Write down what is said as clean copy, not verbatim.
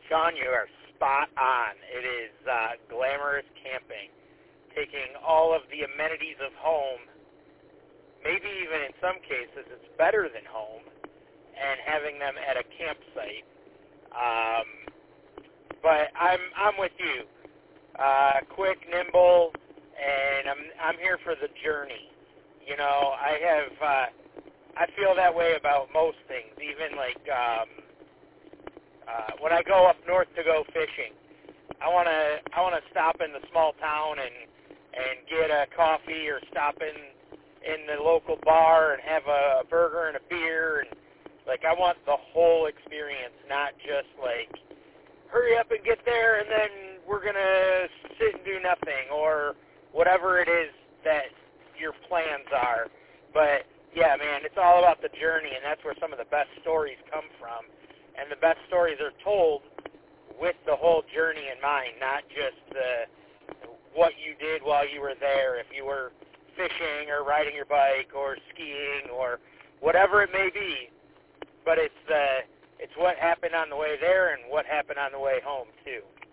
Sean, you are spot on. It is glamorous camping, taking all of the amenities of home, maybe even in some cases it's better than home, and having them at a campsite. But I'm with you. Quick, nimble, and I'm here for the journey. You know, I feel that way about most things, even like when I go up north to go fishing. I wanna stop in the small town and get a coffee, or stop in the local bar and have a burger and a beer, and like I want the whole experience, not just like hurry up and get there and then we're gonna sit and do nothing, or whatever it is that your plans are. But yeah, man, it's all about the journey, and that's where some of the best stories come from. And the best stories are told with the whole journey in mind, not just what you did while you were there. If you were fishing or riding your bike or skiing or whatever it may be, but it's what happened on the way there and what happened on the way home too.